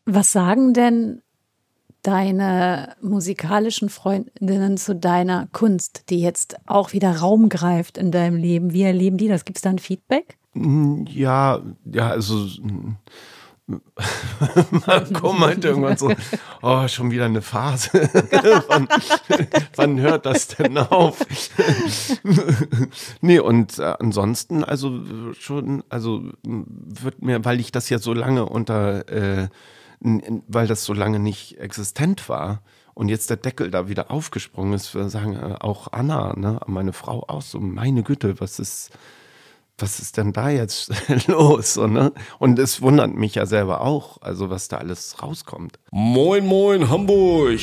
Was sagen denn deine musikalischen Freundinnen zu deiner Kunst, die jetzt auch wieder Raum greift in deinem Leben? Wie erleben die das? Gibt es da ein Feedback? Ja, also Marco meinte irgendwann so, oh, schon wieder eine Phase. Wann hört das denn auf? Nee, und ansonsten, also schon, also wird mir, weil ich das ja so lange weil das so lange nicht existent war und jetzt der Deckel da wieder aufgesprungen ist, wir sagen auch Anna, ne, meine Frau auch so, meine Güte, was ist denn da jetzt los? So, ne? Und es wundert mich ja selber auch, also was da alles rauskommt. Moin, moin, Hamburg!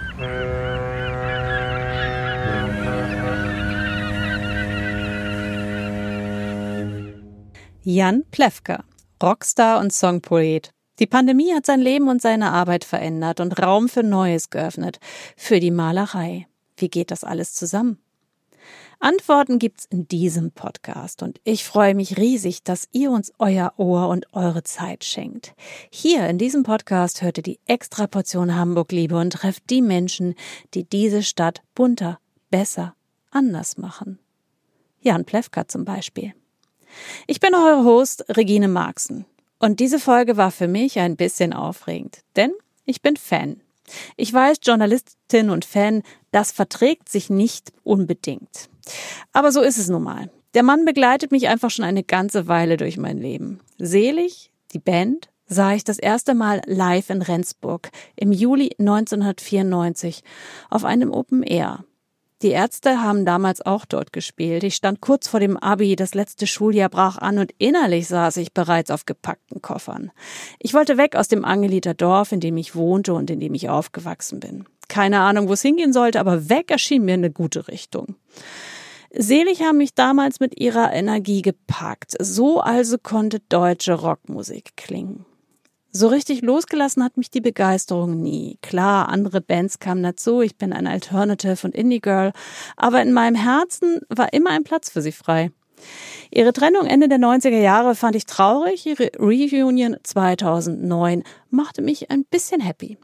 Jan Plewka, Rockstar und Songpoet. Die Pandemie hat sein Leben und seine Arbeit verändert und Raum für Neues geöffnet, für die Malerei. Wie geht das alles zusammen? Antworten gibt's in diesem Podcast und ich freue mich riesig, dass ihr uns euer Ohr und eure Zeit schenkt. Hier in diesem Podcast hört ihr die Extraportion Hamburg-Liebe und trefft die Menschen, die diese Stadt bunter, besser, anders machen. Jan Plewka zum Beispiel. Ich bin eure Host Regine Marxen und diese Folge war für mich ein bisschen aufregend, denn ich bin Fan. Ich weiß, Journalistin und Fan, das verträgt sich nicht unbedingt. Aber so ist es nun mal. Der Mann begleitet mich einfach schon eine ganze Weile durch mein Leben. Selig, die Band, sah ich das erste Mal live in Rendsburg im Juli 1994 auf einem Open Air. Die Ärzte haben damals auch dort gespielt. Ich stand kurz vor dem Abi, das letzte Schuljahr brach an und innerlich saß ich bereits auf gepackten Koffern. Ich wollte weg aus dem Angeliter Dorf, in dem ich wohnte und in dem ich aufgewachsen bin. Keine Ahnung, wo es hingehen sollte, aber weg erschien mir eine gute Richtung. Selig haben mich damals mit ihrer Energie gepackt. So also konnte deutsche Rockmusik klingen. So richtig losgelassen hat mich die Begeisterung nie. Klar, andere Bands kamen dazu, ich bin ein Alternative- und Indie-Girl, aber in meinem Herzen war immer ein Platz für sie frei. Ihre Trennung Ende der 90er Jahre fand ich traurig, ihre Reunion 2009 machte mich ein bisschen happy.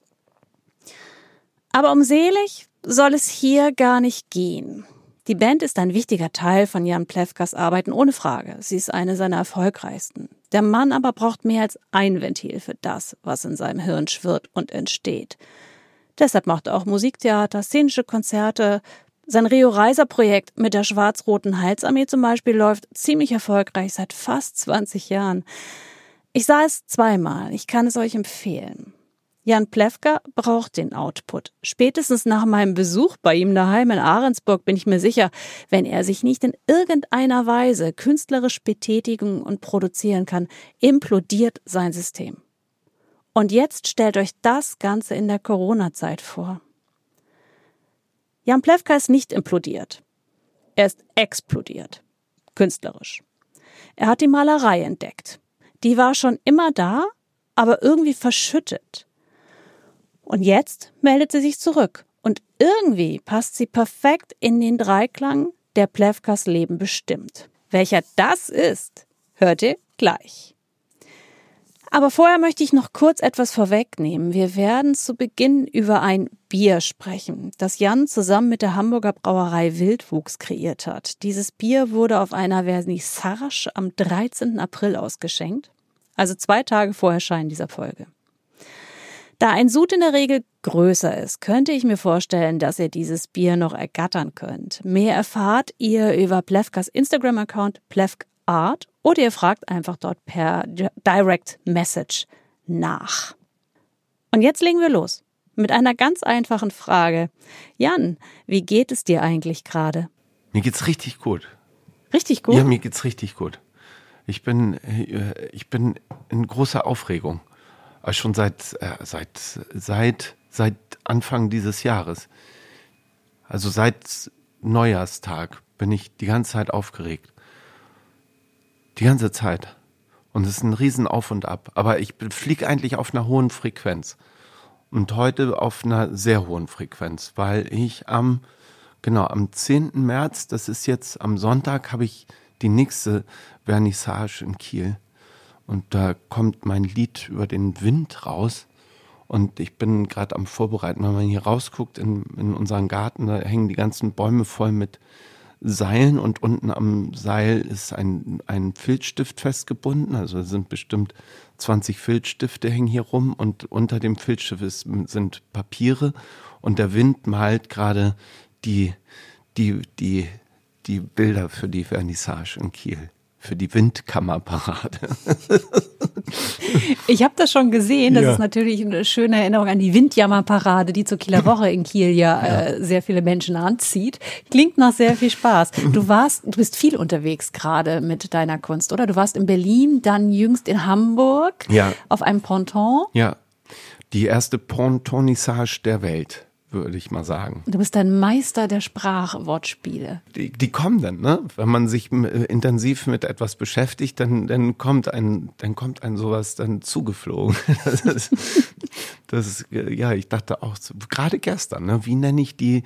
Aber um Selig soll es hier gar nicht gehen. Die Band ist ein wichtiger Teil von Jan Plewkas Arbeiten, ohne Frage. Sie ist eine seiner erfolgreichsten. Der Mann aber braucht mehr als ein Ventil für das, was in seinem Hirn schwirrt und entsteht. Deshalb macht er auch Musiktheater, szenische Konzerte. Sein Rio-Reiser-Projekt mit der schwarz-roten Halsarmee zum Beispiel läuft ziemlich erfolgreich seit fast 20 Jahren. Ich sah es zweimal, ich kann es euch empfehlen. Jan Plewka braucht den Output. Spätestens nach meinem Besuch bei ihm daheim in Ahrensburg bin ich mir sicher, wenn er sich nicht in irgendeiner Weise künstlerisch betätigen und produzieren kann, implodiert sein System. Und jetzt stellt euch das Ganze in der Corona-Zeit vor. Jan Plewka ist nicht implodiert. Er ist explodiert. Künstlerisch. Er hat die Malerei entdeckt. Die war schon immer da, aber irgendwie verschüttet. Und jetzt meldet sie sich zurück. Und irgendwie passt sie perfekt in den Dreiklang, der Plewkas Leben bestimmt. Welcher das ist, hört ihr gleich. Aber vorher möchte ich noch kurz etwas vorwegnehmen. Wir werden zu Beginn über ein Bier sprechen, das Jan zusammen mit der Hamburger Brauerei Wildwuchs kreiert hat. Dieses Bier wurde auf einer Vernissage am 13. April ausgeschenkt, also 2 Tage vor Erscheinen dieser Folge. Da ein Sud in der Regel größer ist, könnte ich mir vorstellen, dass ihr dieses Bier noch ergattern könnt. Mehr erfahrt ihr über Plewkas Instagram-Account plewkart oder ihr fragt einfach dort per Direct Message nach. Und jetzt legen wir los mit einer ganz einfachen Frage. Jan, wie geht es dir eigentlich gerade? Mir geht's richtig gut. Richtig gut? Ja, mir geht's richtig gut. Ich bin in großer Aufregung. Schon seit Anfang dieses Jahres. Also seit Neujahrstag bin ich die ganze Zeit aufgeregt. Die ganze Zeit. Und es ist ein riesen Auf und Ab. Aber ich fliege eigentlich auf einer hohen Frequenz. Und heute auf einer sehr hohen Frequenz, weil ich am 10. März, das ist jetzt am Sonntag, habe ich die nächste Vernissage in Kiel. Und da kommt mein Lied über den Wind raus. Und ich bin gerade am Vorbereiten, wenn man hier rausguckt in unseren Garten, da hängen die ganzen Bäume voll mit Seilen und unten am Seil ist ein Filzstift festgebunden. Also es sind bestimmt 20 Filzstifte hängen hier rum und unter dem Filzstift sind Papiere und der Wind malt gerade die Bilder für die Vernissage in Kiel. Für die Windkammerparade. Ich habe das schon gesehen. Das ist natürlich eine schöne Erinnerung an die Windjammerparade, die zur Kieler Woche in Kiel sehr viele Menschen anzieht. Klingt nach sehr viel Spaß. Du bist viel unterwegs gerade mit deiner Kunst, oder? Du warst in Berlin, dann jüngst in Hamburg auf einem Ponton. Ja, die erste Pontonissage der Welt, würde ich mal sagen. Du bist ein Meister der Sprachwortspiele. Die kommen dann, ne? Wenn man sich intensiv mit etwas beschäftigt, dann kommt ein sowas dann zugeflogen. Ich dachte auch, gerade gestern, ne? Wie nenne ich die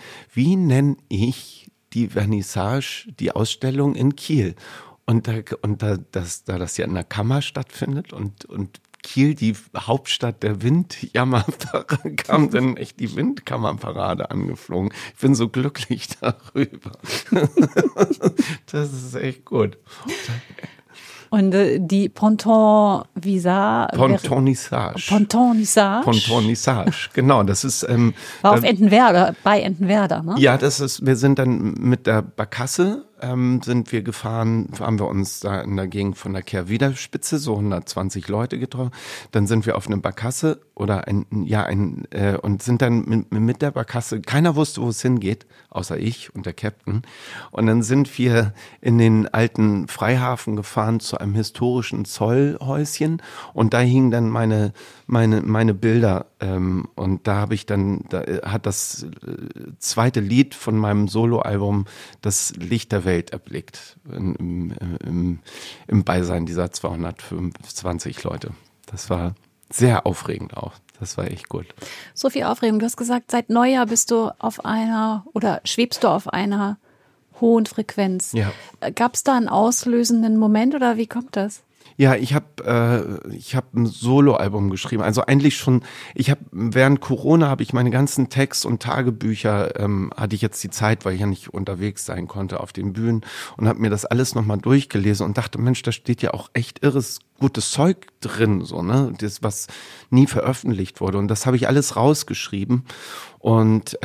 Vernissage, die Ausstellung in Kiel? Und da das ja in der Kammer stattfindet und Kiel, die Hauptstadt der Windjammerparade, kam dann echt die Windkammerparade angeflogen. Ich bin so glücklich darüber. Das ist echt gut. Und die Pontonissage, genau, das ist war auf Entenwerder, bei Entenwerder, ne? Ja, wir sind dann mit der Barkasse sind wir gefahren, haben wir uns da in der Gegend von der Kehrwiederspitze, so 120 Leute getroffen. Dann sind wir auf eine Barkasse und sind dann mit der Barkasse, keiner wusste, wo es hingeht, außer ich und der Captain. Und dann sind wir in den alten Freihafen gefahren zu einem historischen Zollhäuschen und da hingen dann meine Bilder und da hat das zweite Lied von meinem Soloalbum das Licht der Welt erblickt im Beisein dieser 225 Leute. Das war sehr aufregend auch. Das war echt gut. So viel Aufregung. Du hast gesagt, seit Neujahr schwebst du auf einer hohen Frequenz. Ja. Gab es da einen auslösenden Moment oder wie kommt das? Ja, ich habe ein Soloalbum geschrieben. Also eigentlich schon, während Corona habe ich meine ganzen Text- und Tagebücher, hatte ich jetzt die Zeit, weil ich ja nicht unterwegs sein konnte auf den Bühnen und habe mir das alles nochmal durchgelesen und dachte, Mensch, da steht ja auch echt irres gutes Zeug drin, so, ne? Das, was nie veröffentlicht wurde. Und das habe ich alles rausgeschrieben. Und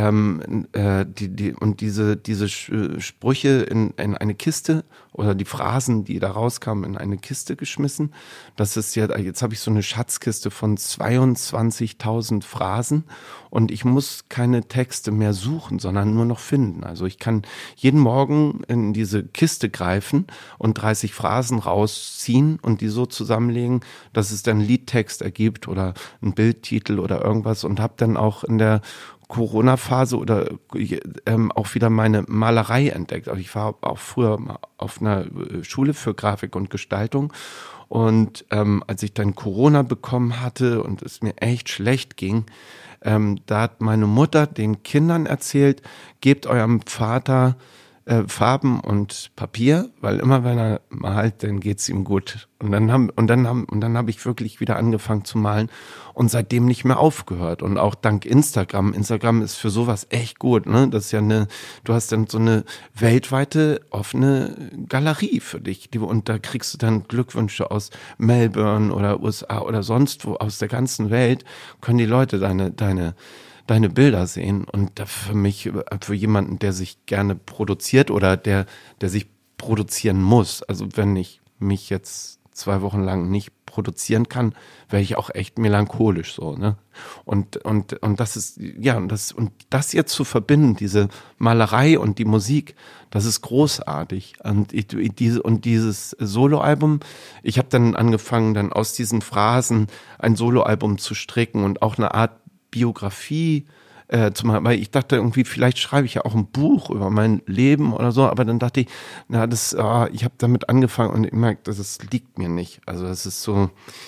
diese Sprüche in eine Kiste oder die Phrasen, die da rauskamen, in eine Kiste geschmissen. Das ist jetzt habe ich so eine Schatzkiste von 22.000 Phrasen und ich muss keine Texte mehr suchen, sondern nur noch finden. Also ich kann jeden Morgen in diese Kiste greifen und 30 Phrasen rausziehen und die so zusammenlegen, dass es dann einen Liedtext ergibt oder einen Bildtitel oder irgendwas und habe dann auch in der Corona-Phase oder auch wieder meine Malerei entdeckt. Also ich war auch früher auf einer Schule für Grafik und Gestaltung und als ich dann Corona bekommen hatte und es mir echt schlecht ging, da hat meine Mutter den Kindern erzählt, gebt eurem Vater Farben und Papier, weil immer wenn er malt, dann geht's ihm gut. Und dann habe ich wirklich wieder angefangen zu malen und seitdem nicht mehr aufgehört. Und auch dank Instagram. Instagram ist für sowas echt gut, ne? Das ist ja du hast dann so eine weltweite offene Galerie für dich. Und da kriegst du dann Glückwünsche aus Melbourne oder USA oder sonst wo aus der ganzen Welt, können die Leute deine Bilder sehen und für jemanden, der sich gerne produziert oder der sich produzieren muss, also wenn ich mich jetzt 2 Wochen lang nicht produzieren kann, wäre ich auch echt melancholisch so, ne? Und das ist, ja, und das jetzt zu verbinden, diese Malerei und die Musik, das ist großartig. Und dieses Soloalbum, ich habe dann angefangen, dann aus diesen Phrasen ein Soloalbum zu stricken und auch eine Art Biografie zu machen, weil ich dachte irgendwie, vielleicht schreibe ich ja auch ein Buch über mein Leben oder so, aber dann dachte ich, ich habe damit angefangen und ich merke, das liegt mir nicht. Also das ist so,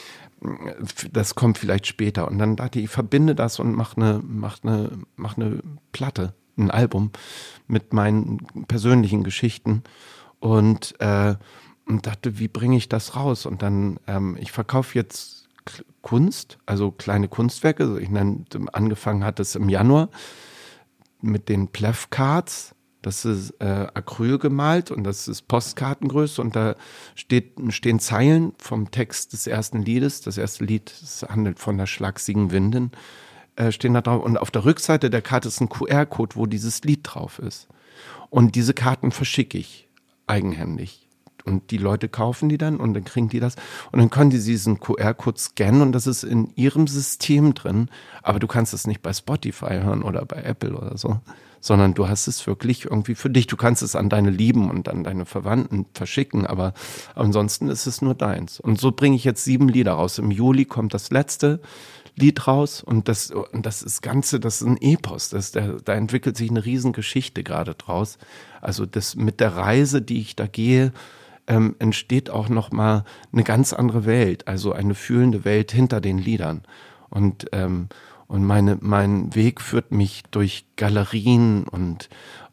das kommt vielleicht später. Und dann dachte ich verbinde das und mach eine Platte, ein Album mit meinen persönlichen Geschichten und und dachte, wie bringe ich das raus? Und dann, ich verkaufe jetzt Kunst, also kleine Kunstwerke. Also angefangen hat es im Januar mit den Plef-Cards. Das ist Acryl gemalt und das ist Postkartengröße und da stehen Zeilen vom Text des ersten Liedes. Das erste Lied, das handelt von der schlagsigen Windin, stehen da drauf. Und auf der Rückseite der Karte ist ein QR-Code, wo dieses Lied drauf ist. Und diese Karten verschicke ich eigenhändig. Und die Leute kaufen die dann und dann kriegen die das. Und dann können die diesen QR-Code scannen und das ist in ihrem System drin. Aber du kannst es nicht bei Spotify hören oder bei Apple oder so, sondern du hast es wirklich irgendwie für dich. Du kannst es an deine Lieben und an deine Verwandten verschicken, aber ansonsten ist es nur deins. Und so bringe ich jetzt 7 Lieder raus. Im Juli kommt das letzte Lied raus und das ist ein Epos. Da entwickelt sich eine Riesengeschichte gerade draus. Also das mit der Reise, die ich da gehe, entsteht auch nochmal eine ganz andere Welt, also eine fühlende Welt hinter den Liedern. Und mein Weg führt mich durch Galerien und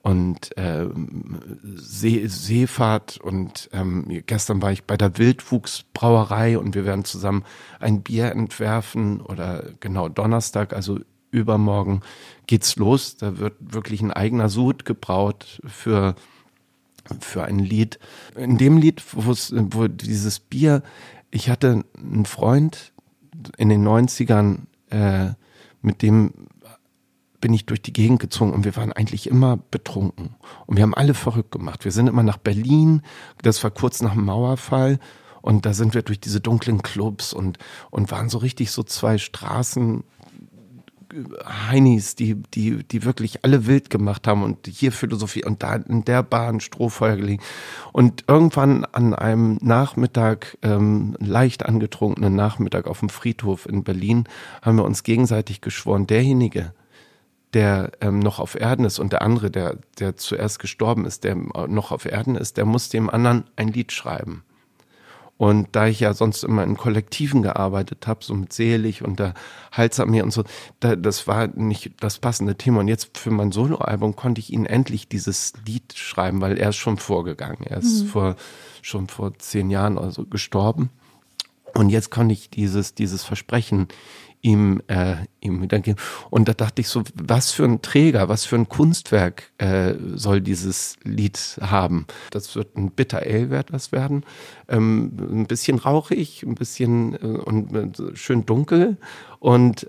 Seefahrt und gestern war ich bei der Wildwuchsbrauerei und wir werden zusammen ein Bier entwerfen oder genau Donnerstag, also übermorgen geht's los. Da wird wirklich ein eigener Sud gebraut für ein Lied. In dem Lied, wo dieses Bier, ich hatte einen Freund in den 90ern, mit dem bin ich durch die Gegend gezogen und wir waren eigentlich immer betrunken. Und wir haben alle verrückt gemacht. Wir sind immer nach Berlin, das war kurz nach dem Mauerfall und da sind wir durch diese dunklen Clubs und waren so richtig so 2 Straßen Heinis, die wirklich alle wild gemacht haben und hier Philosophie und da in der Bar ein Strohfeuer gelegen. Und irgendwann an einem Nachmittag, leicht angetrunkenen Nachmittag auf dem Friedhof in Berlin, haben wir uns gegenseitig geschworen, derjenige, der noch auf Erden ist und der andere, der zuerst gestorben ist, der noch auf Erden ist, der muss dem anderen ein Lied schreiben. Und da ich ja sonst immer in Kollektiven gearbeitet habe, so mit Selig und der Hals an mir und so, das war nicht das passende Thema. Und jetzt für mein Soloalbum konnte ich ihn endlich dieses Lied schreiben, weil er ist schon vorgegangen. Er ist schon vor 10 Jahren oder so gestorben. Und jetzt konnte ich dieses Versprechen ihm wiedergeben. Und da dachte ich so, was für ein Träger, was für ein Kunstwerk soll dieses Lied haben. Das wird ein Bitter Ale wird das werden. Ein bisschen rauchig, ein bisschen und schön dunkel und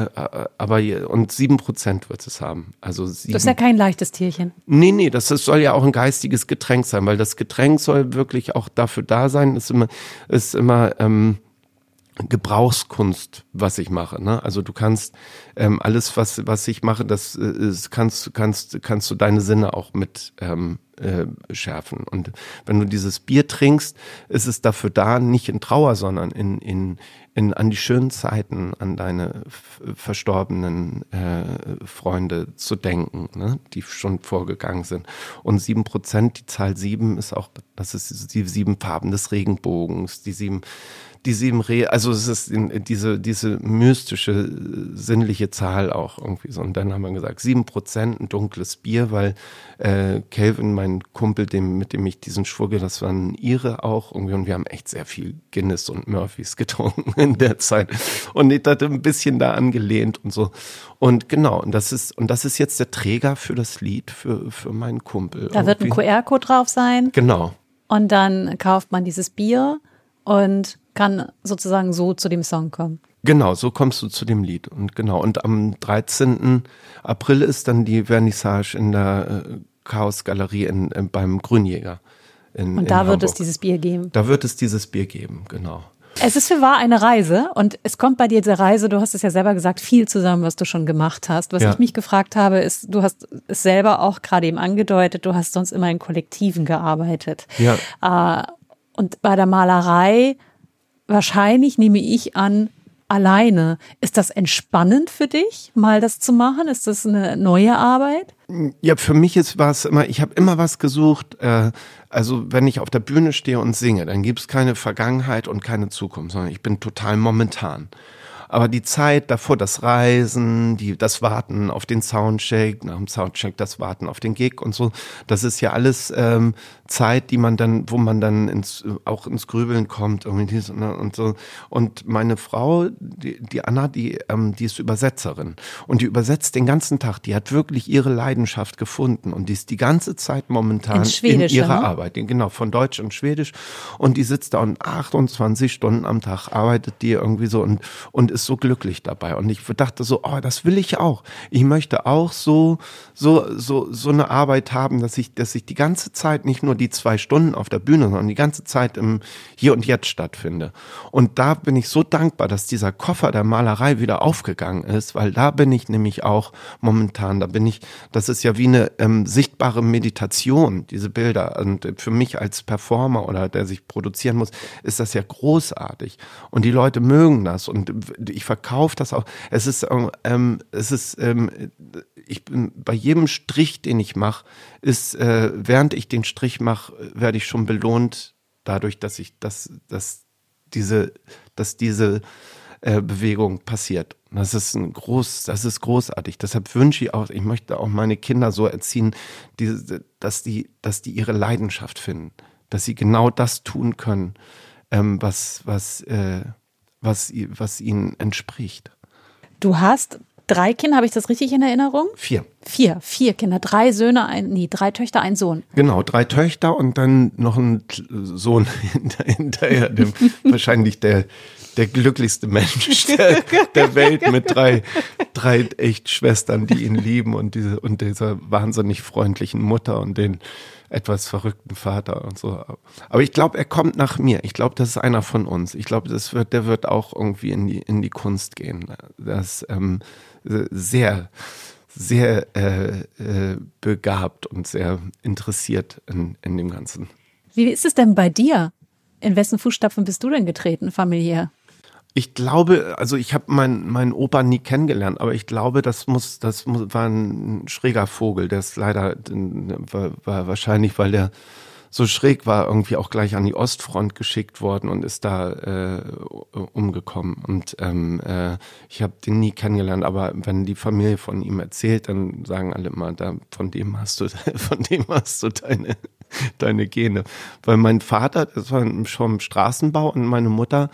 7% wird es haben. Also 7. Das ist ja kein leichtes Tierchen. Nee, das soll ja auch ein geistiges Getränk sein, weil das Getränk soll wirklich auch dafür da sein, ist immer Gebrauchskunst, was ich mache, ne? Also du kannst alles, was ich mache, das kannst du deine Sinne auch mit schärfen. Und wenn du dieses Bier trinkst, ist es dafür da, nicht in Trauer, sondern an die schönen Zeiten, an deine verstorbenen Freunde zu denken, ne? Die schon vorgegangen sind. Und 7%, die Zahl 7 ist auch, das ist die 7 Farben des Regenbogens, die 7 also es ist diese mystische, sinnliche Zahl auch irgendwie so. Und dann haben wir gesagt, 7% ein dunkles Bier, weil Calvin, mein Kumpel, mit dem ich diesen Schwurge, das war ein Ire auch irgendwie und wir haben echt sehr viel Guinness und Murphys getrunken in der Zeit. Und ich hatte ein bisschen da angelehnt und so. Und genau, und das ist jetzt der Träger für das Lied, für meinen Kumpel. Da wird ein QR-Code drauf sein. Genau. Und dann kauft man dieses Bier und kann sozusagen so zu dem Song kommen. Genau, so kommst du zu dem Lied. Und am 13. April ist dann die Vernissage in der Chaos-Galerie beim Grünjäger in da Hamburg. wird es dieses Bier geben. Da wird es dieses Bier geben, genau. Es ist für wahr eine Reise und es kommt bei dir diese Reise, du hast es ja selber gesagt, viel zusammen, was du schon gemacht hast. Was ich mich gefragt habe, ist, du hast es selber auch gerade eben angedeutet, du hast sonst immer in Kollektiven gearbeitet. Ja. Und bei der Malerei wahrscheinlich, nehme ich an, alleine. Ist das entspannend für dich, mal das zu machen? Ist das eine neue Arbeit? Ja, für mich war es immer, ich habe immer was gesucht, also wenn ich auf der Bühne stehe und singe, dann gibt es keine Vergangenheit und keine Zukunft, sondern ich bin total momentan. Aber die Zeit davor, das Reisen, das Warten auf den Soundcheck, nach dem Soundcheck das Warten auf den Gig und so, das ist ja alles Zeit, wo man dann auch ins Grübeln kommt irgendwie und so. Und meine Frau, die Anna, die ist Übersetzerin und die übersetzt den ganzen Tag. Die hat wirklich ihre Leidenschaft gefunden und die ist die ganze Zeit momentan in ihrer Arbeit. Genau, von Deutsch und Schwedisch. Und die sitzt da und 28 Stunden am Tag arbeitet die irgendwie so und ist so glücklich dabei. Und ich dachte so, das will ich auch. Ich möchte auch so eine Arbeit haben, dass ich die ganze Zeit nicht nur die 2 Stunden auf der Bühne, sondern die ganze Zeit im Hier und Jetzt stattfinde. Und da bin ich so dankbar, dass dieser Koffer der Malerei wieder aufgegangen ist, weil da bin ich nämlich auch momentan, das ist ja wie eine sichtbare Meditation, diese Bilder. Und für mich als Performer oder der sich produzieren muss, ist das ja großartig. Und die Leute mögen das und ich verkaufe das auch. Ich bin bei jedem Strich, den ich mache, während ich den Strich mache, werde ich schon belohnt dadurch, dass diese Bewegung passiert. Das ist großartig. Deshalb wünsche ich möchte auch meine Kinder so erziehen, dass die ihre Leidenschaft finden, dass sie genau das tun können, was ihnen entspricht. Du hast 3 Kinder, habe ich das richtig in Erinnerung? 4. 4 Kinder, 3 Söhne, 3 Töchter, 1 Sohn. Genau, 3 Töchter und dann noch ein Sohn hinterher, wahrscheinlich der glücklichste Mensch der Welt mit 3 echt Schwestern, die ihn lieben und dieser wahnsinnig freundlichen Mutter und den etwas verrückten Vater und so. Aber ich glaube, er kommt nach mir. Ich glaube, das ist einer von uns. Ich glaube, der wird auch irgendwie in die Kunst gehen. Das sehr, sehr begabt und sehr interessiert in dem Ganzen. Wie ist es denn bei dir? In wessen Fußstapfen bist du denn getreten, familiär? Ich glaube, also ich habe meinen Opa nie kennengelernt, aber ich glaube, das war ein schräger Vogel. Der ist leider, war wahrscheinlich, weil der so schräg war, irgendwie auch gleich an die Ostfront geschickt worden und ist da umgekommen. Und ich habe den nie kennengelernt, aber wenn die Familie von ihm erzählt, dann sagen alle immer, von dem hast du deine Gene. Weil mein Vater, das war schon im Straßenbau und meine Mutter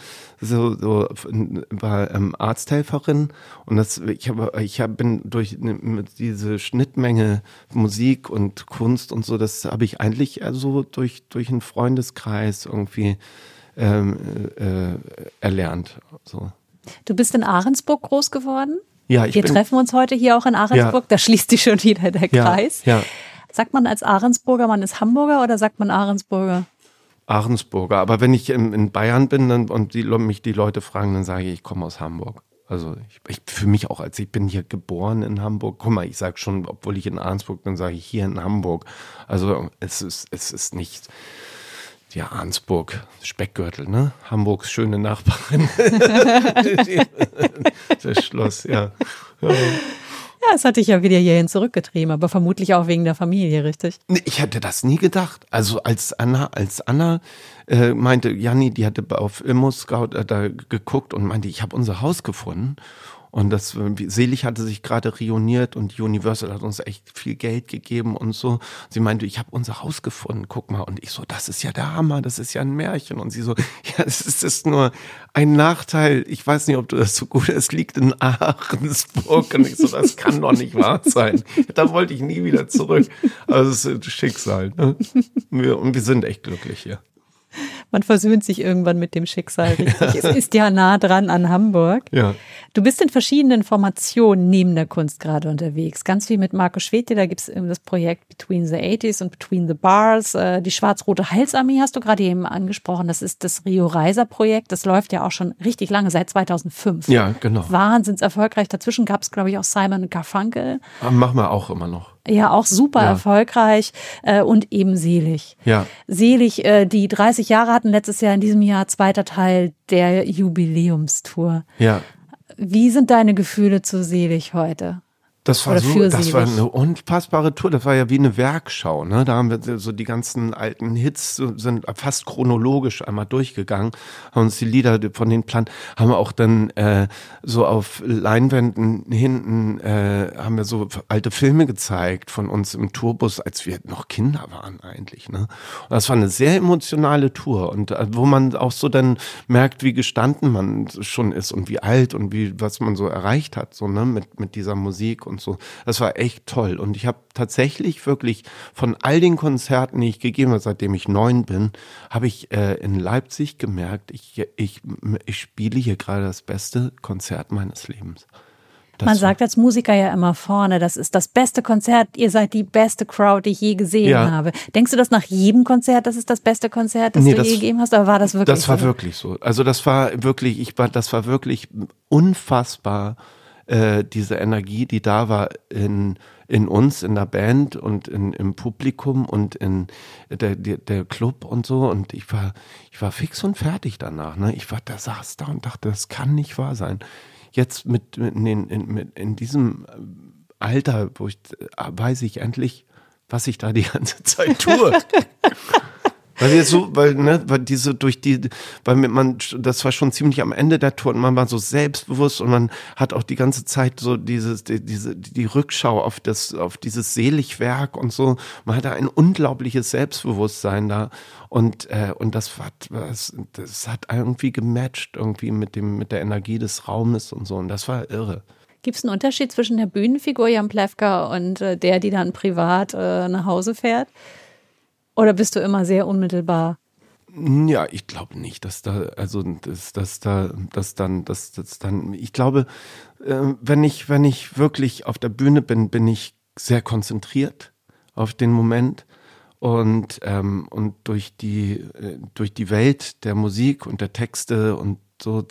war Arzthelferin und ich bin durch diese Schnittmenge Musik und Kunst und so, das habe ich eigentlich so durch einen Freundeskreis irgendwie erlernt. So. Du bist in Ahrensburg groß geworden? Ja, wir treffen uns heute hier auch in Ahrensburg, da schließt sich schon wieder der Kreis. Ja. Sagt man als Ahrensburger, man ist Hamburger oder sagt man Ahrensburger? Ahrensburger, aber wenn ich in Bayern bin und mich die Leute fragen, dann sage ich komme aus Hamburg. Also ich für mich auch, als ich bin hier geboren in Hamburg. Guck mal, ich sage schon, obwohl ich in Ahrensburg bin, sage ich hier in Hamburg. Also es ist nicht, ja, Ahrensburg, Speckgürtel, ne? Hamburgs schöne Nachbarin. Das Schloss, ja. Ja, es hat dich ja wieder hierhin zurückgetrieben, aber vermutlich auch wegen der Familie, richtig? Nee, ich hätte das nie gedacht. Also als Anna meinte, Janni, die hatte auf ImmoScout da geguckt und meinte, ich habe unser Haus gefunden. Und Selig hatte sich gerade reuniert und Universal hat uns echt viel Geld gegeben und so. Sie meinte, ich habe unser Haus gefunden, guck mal. Und ich so, das ist ja der Hammer, das ist ja ein Märchen. Und sie so, ja, das ist nur ein Nachteil. Ich weiß nicht, ob du das so gut, es liegt in Ahrensburg. Und ich so, das kann doch nicht wahr sein. Da wollte ich nie wieder zurück. Also es ist Schicksal. Ne? Und wir sind echt glücklich hier. Man versöhnt sich irgendwann mit dem Schicksal, richtig. Es ist ja nah dran an Hamburg. Ja. Du bist in verschiedenen Formationen neben der Kunst gerade unterwegs. Ganz viel mit Marco Schwede, da gibt es das Projekt Between the 80s und Between the Bars. Die Schwarz-Rote Heilsarmee hast du gerade eben angesprochen. Das ist das Rio Reiser Projekt. Das läuft ja auch schon richtig lange, seit 2005. Ja, genau. Wahnsinns erfolgreich. Dazwischen gab es, glaube ich, auch Simon & Garfunkel. Machen wir auch immer noch. Ja, auch super erfolgreich und eben Selig. Ja. Selig, die 30 Jahre hatten letztes Jahr, in diesem Jahr 2. Teil der Jubiläumstour. Ja. Wie sind deine Gefühle zu Selig heute? Das war eine unfassbare Tour. Das war ja wie eine Werkschau, ne? Da haben wir so die ganzen alten Hits sind fast chronologisch einmal durchgegangen, haben uns die Lieder von den Platten, haben wir auch dann so auf Leinwänden hinten haben wir so alte Filme gezeigt von uns im Tourbus, als wir noch Kinder waren eigentlich, ne? Und das war eine sehr emotionale Tour und wo man auch so dann merkt, wie gestanden man schon ist und wie alt und was man so erreicht hat, so, ne, mit dieser Musik und so. Das war echt toll. Und ich habe tatsächlich wirklich von all den Konzerten, die ich gegeben habe, seitdem ich 9 bin, habe ich in Leipzig gemerkt, ich spiele hier gerade das beste Konzert meines Lebens. Man sagt als Musiker ja immer vorne, das ist das beste Konzert, ihr seid die beste Crowd, die ich je gesehen habe. Denkst du das nach jedem Konzert, das ist das beste Konzert, das du je gegeben hast, oder war das wirklich so? Das war wirklich so. Also das war wirklich unfassbar, diese Energie, die da war in uns, in der Band und im Publikum und in der Club und so. Und ich war fix und fertig danach. Ne? Saß da und dachte, das kann nicht wahr sein. Jetzt in diesem Alter, weiß ich endlich, was ich da die ganze Zeit tue. Das war schon ziemlich am Ende der Tour und man war so selbstbewusst und man hat auch die ganze Zeit so die Rückschau auf dieses Seligwerk und so. Man hatte ein unglaubliches Selbstbewusstsein da und das hat irgendwie gematcht irgendwie mit der Energie des Raumes und so und das war irre. Gibt es einen Unterschied zwischen der Bühnenfigur Jan Plewka und der, die dann privat nach Hause fährt? Oder bist du immer sehr unmittelbar? Ja, ich glaube nicht, ich glaube, wenn ich wirklich auf der Bühne bin ich sehr konzentriert auf den Moment und durch die Welt der Musik und der Texte und so,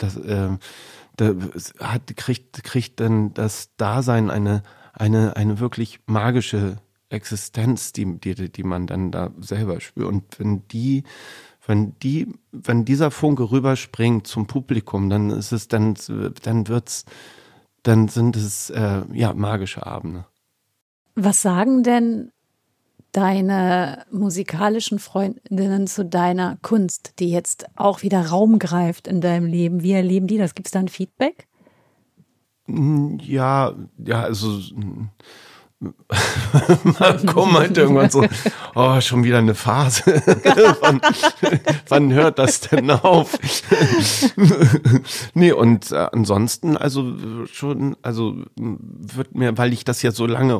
kriegt dann das Dasein eine wirklich magische Existenz, die man dann da selber spürt. Und wenn dieser Funke rüberspringt zum Publikum, dann sind es magische Abende. Was sagen denn deine musikalischen Freundinnen zu deiner Kunst, die jetzt auch wieder Raum greift in deinem Leben? Wie erleben die das? Gibt es da ein Feedback? Ja, also Marco meinte irgendwann so, schon wieder eine Phase. Wann hört das denn auf? Nee, und ansonsten, wird mir, weil ich das ja so lange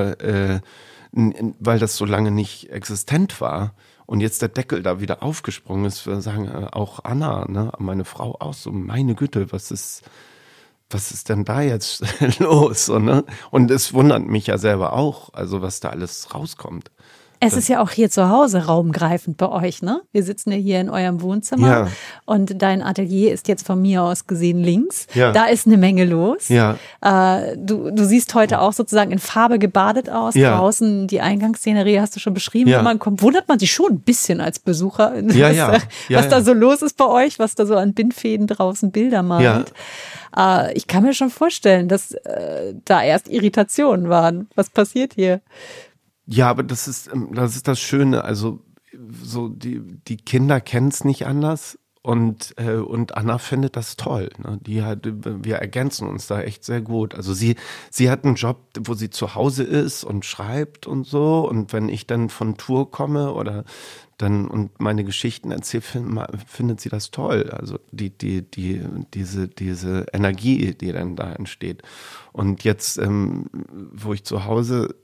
weil das so lange nicht existent war und jetzt der Deckel da wieder aufgesprungen ist, wir sagen auch Anna, ne, meine Frau auch so, meine Güte, was ist denn da jetzt los? So, ne? Und es wundert mich ja selber auch, also was da alles rauskommt. Es ist ja auch hier zu Hause raumgreifend bei euch, ne? Wir sitzen ja hier in eurem Wohnzimmer und dein Atelier ist jetzt von mir aus gesehen links. Ja. Da ist eine Menge los. Ja. Du siehst heute auch sozusagen in Farbe gebadet aus. Ja. Draußen die Eingangsszenerie hast du schon beschrieben. Ja. Wenn man kommt, wundert man sich schon ein bisschen als Besucher, was da so los ist bei euch, was da so an Bindfäden draußen Bilder malt. Ja. Ich kann mir schon vorstellen, dass da erst Irritationen waren. Was passiert hier? Ja, aber das ist das Schöne. Also so die Kinder kennen es nicht anders und Anna findet das toll. Ne? Wir ergänzen uns da echt sehr gut. Also sie hat einen Job, wo sie zu Hause ist und schreibt und so. Und wenn ich dann von Tour komme oder dann und meine Geschichten erzähle, findet sie das toll. Also diese Energie, die dann da entsteht. Und jetzt, wo ich zu Hause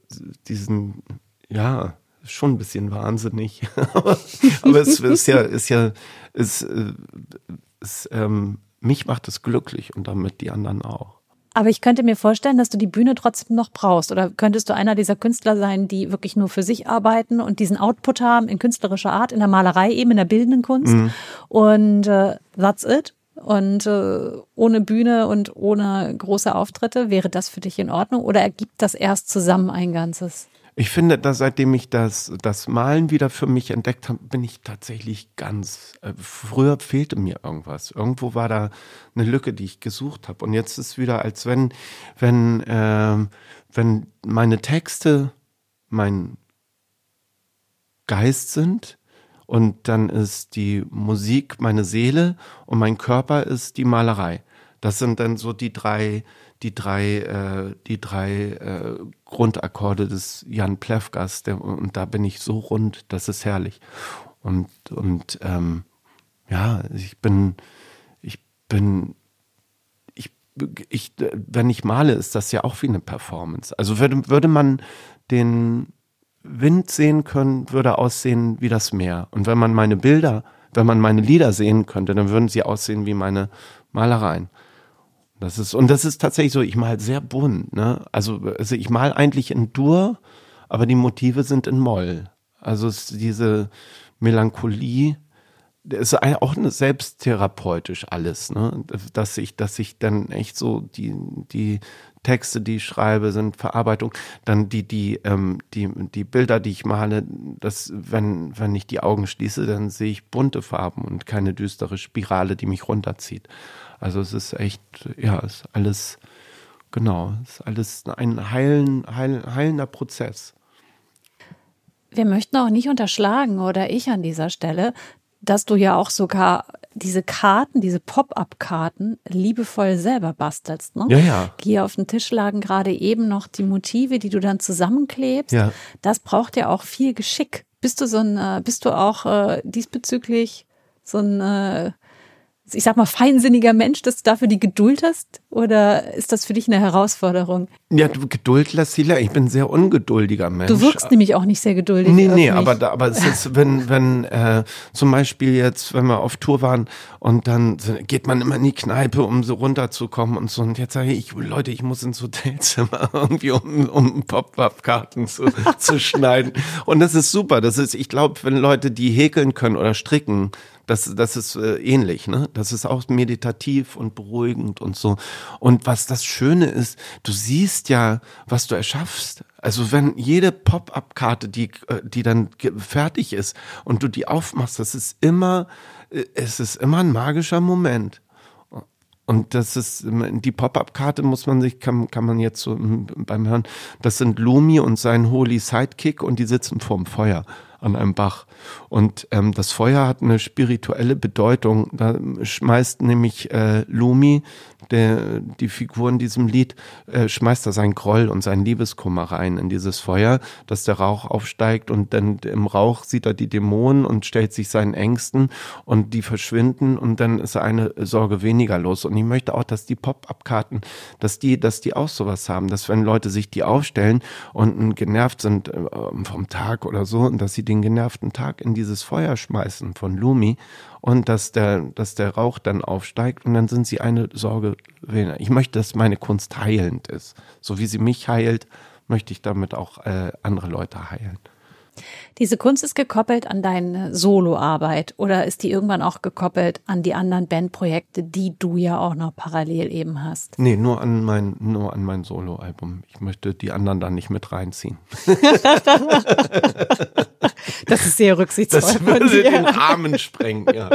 schon ein bisschen wahnsinnig, aber mich macht es glücklich und damit die anderen auch. Aber ich könnte mir vorstellen, dass du die Bühne trotzdem noch brauchst. Oder könntest du einer dieser Künstler sein, die wirklich nur für sich arbeiten und diesen Output haben in künstlerischer Art, in der Malerei eben, in der bildenden Kunst und that's it? Und ohne Bühne und ohne große Auftritte, wäre das für dich in Ordnung? Oder ergibt das erst zusammen ein Ganzes? Ich finde, dass seitdem ich das Malen wieder für mich entdeckt habe, bin ich tatsächlich früher fehlte mir irgendwas. Irgendwo war da eine Lücke, die ich gesucht habe. Und jetzt ist wieder, als wenn meine Texte mein Geist sind und dann ist die Musik meine Seele und mein Körper ist die Malerei. Das sind dann so die drei Grundakkorde des Jan Plewkas, und da bin ich so rund, das ist herrlich. Und ja, wenn ich male, ist das ja auch wie eine Performance. Also würde man den Wind sehen können, würde aussehen wie das Meer. Und wenn man meine Lieder sehen könnte, dann würden sie aussehen wie meine Malereien. Das ist tatsächlich so, ich male sehr bunt, ne? Also ich male eigentlich in Dur, aber die Motive sind in Moll. Also es ist diese Melancholie, das ist auch selbsttherapeutisch alles, ne? Dass ich dann echt so die Texte, die ich schreibe, sind Verarbeitung. Dann die Bilder, die ich male, wenn ich die Augen schließe, dann sehe ich bunte Farben und keine düstere Spirale, die mich runterzieht. Also es ist echt, ja, ist alles ein heilender Prozess. Wir möchten auch nicht unterschlagen, oder ich an dieser Stelle, dass du ja auch sogar diese Pop-up-Karten liebevoll selber bastelst, ne? Ja. Hier auf dem Tisch lagen gerade eben noch die Motive, die du dann zusammenklebst. Ja. Das braucht ja auch viel Geschick. Bist du auch diesbezüglich so ein ich sag mal, feinsinniger Mensch, dass du dafür die Geduld hast? Oder ist das für dich eine Herausforderung? Ja, Geduld lässt sich lernen. Ich bin ein sehr ungeduldiger Mensch. Du wirkst nämlich auch nicht sehr geduldig. Nee, aber es ist, wenn zum Beispiel jetzt, wenn wir auf Tour waren und dann geht man immer in die Kneipe, um so runterzukommen und so. Und jetzt sage ich, Leute, ich muss ins Hotelzimmer irgendwie, um Pop-up-Karten zu schneiden. Und das ist super. Ich glaube, wenn Leute, die häkeln können oder stricken, das ist ähnlich, ne? Das ist auch meditativ und beruhigend und so. Und was das Schöne ist, du siehst ja, was du erschaffst. Also wenn jede Pop-up-Karte, die dann fertig ist und du die aufmachst, es ist immer ein magischer Moment. Und das ist, die Pop-up-Karte kann man jetzt so beim Hören, das sind Lumi und sein Holy Sidekick und die sitzen vorm Feuer an einem Bach. Und das Feuer hat eine spirituelle Bedeutung. Da schmeißt nämlich Lumi, die Figur in diesem Lied, schmeißt da seinen Groll und seinen Liebeskummer rein in dieses Feuer, dass der Rauch aufsteigt und dann im Rauch sieht er die Dämonen und stellt sich seinen Ängsten und die verschwinden und dann ist eine Sorge weniger los. Und ich möchte auch, dass die Pop-up-Karten, dass die auch sowas haben, dass wenn Leute sich die aufstellen und genervt sind vom Tag oder so, und dass sie den genervten Tag in dieses Feuer schmeißen von Lumi und dass der Rauch dann aufsteigt und dann sind sie eine Sorge weniger. Ich möchte, dass meine Kunst heilend ist. So wie sie mich heilt, möchte ich damit auch andere Leute heilen. Diese Kunst ist gekoppelt an deine Soloarbeit oder ist die irgendwann auch gekoppelt an die anderen Bandprojekte, die du ja auch noch parallel eben hast? Nee, nur an mein Soloalbum. Ich möchte die anderen dann nicht mit reinziehen. Das ist sehr rücksichtsvoll. Das würde den Rahmen sprengen, ja.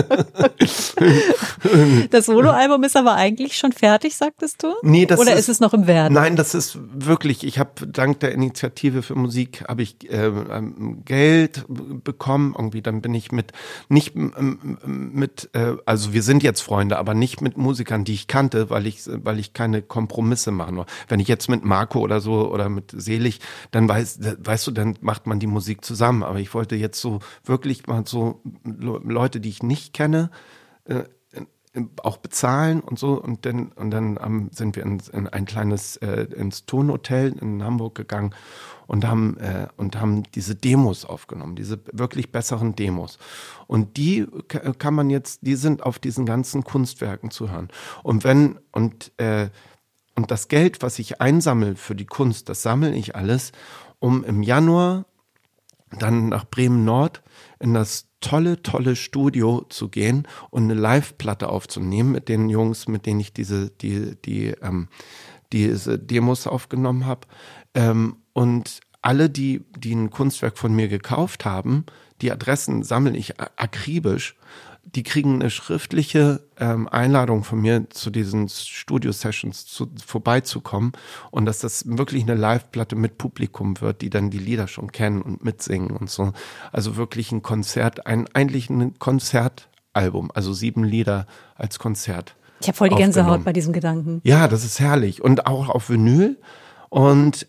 Das Soloalbum ist aber eigentlich schon fertig, sagtest du? Nee, oder ist es noch im Werden? Nein, das ist wirklich, ich habe dank der Initiative für Musik habe ich Geld bekommen. Irgendwie dann bin ich also wir sind jetzt Freunde, aber nicht mit Musikern, die ich kannte, weil ich keine Kompromisse machen will. Wenn ich jetzt mit Marco oder so oder mit Selig, dann weißt du, dann macht man die Musik zusammen. Aber ich wollte jetzt so wirklich mal so Leute, die ich nicht kenne, auch bezahlen und so und dann sind wir in ein kleines ins Tonhotel in Hamburg gegangen und haben diese Demos aufgenommen, diese wirklich besseren Demos. Und die kann man jetzt, die sind auf diesen ganzen Kunstwerken zu hören. Und das Geld, was ich einsammle für die Kunst, das sammle ich alles, um im Januar dann nach Bremen-Nord in das tolle Studio zu gehen und eine Live-Platte aufzunehmen mit den Jungs, mit denen ich diese Demos aufgenommen habe. Und alle, die ein Kunstwerk von mir gekauft haben, die Adressen sammle ich akribisch. Die kriegen eine schriftliche Einladung von mir, zu diesen Studio-Sessions vorbeizukommen und dass das wirklich eine Live-Platte mit Publikum wird, die dann die Lieder schon kennen und mitsingen und so. Also wirklich ein Konzert, eigentlich ein Konzertalbum, also 7 Lieder als Konzert. Ich habe voll die Gänsehaut bei diesem Gedanken. Ja, das ist herrlich. Und auch auf Vinyl. Und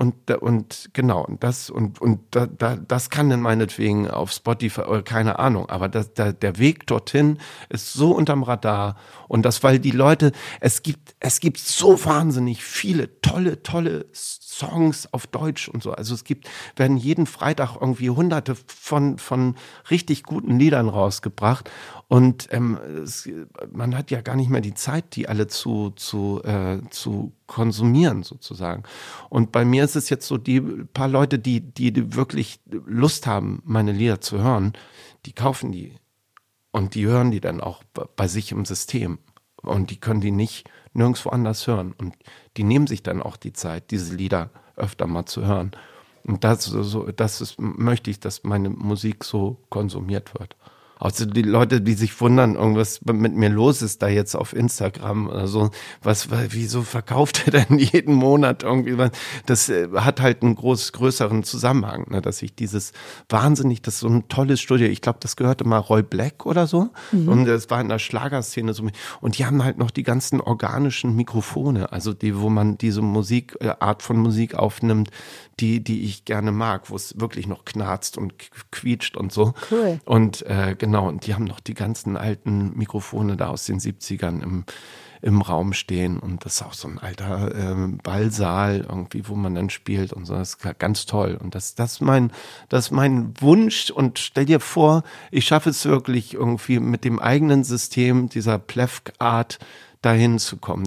das kann dann meinetwegen auf Spotify oder keine Ahnung, aber der Weg dorthin ist so unterm Radar und das, weil die Leute, es gibt so wahnsinnig viele tolle Songs auf Deutsch und so, also werden jeden Freitag irgendwie hunderte von richtig guten Liedern rausgebracht und man hat ja gar nicht mehr die Zeit, die alle zu konsumieren sozusagen. Und bei mir ist es jetzt so, die paar Leute, die wirklich Lust haben, meine Lieder zu hören, die kaufen die und die hören die dann auch bei sich im System und die können die nicht nirgendwo anders hören und die nehmen sich dann auch die Zeit, diese Lieder öfter mal zu hören. Und möchte ich, dass meine Musik so konsumiert wird. Also die Leute, die sich wundern, irgendwas mit mir los ist da jetzt auf Instagram oder so, wieso verkauft er denn jeden Monat irgendwie was? Das hat halt einen größeren Zusammenhang, ne, dass ich das ist so ein tolles Studio, ich glaube, das gehörte mal Roy Black oder so und das war in der Schlagerszene so und die haben halt noch die ganzen organischen Mikrofone, also wo man diese Art von Musik aufnimmt, die ich gerne mag, wo es wirklich noch knarzt und quietscht und so. Cool. Und genau, und die haben noch die ganzen alten Mikrofone da aus den 70ern im Raum stehen und das ist auch so ein alter Ballsaal irgendwie, wo man dann spielt und so, das ist ganz toll und das ist mein Wunsch und stell dir vor, ich schaffe es wirklich irgendwie mit dem eigenen System dieser Plevk-Art dahin zu kommen.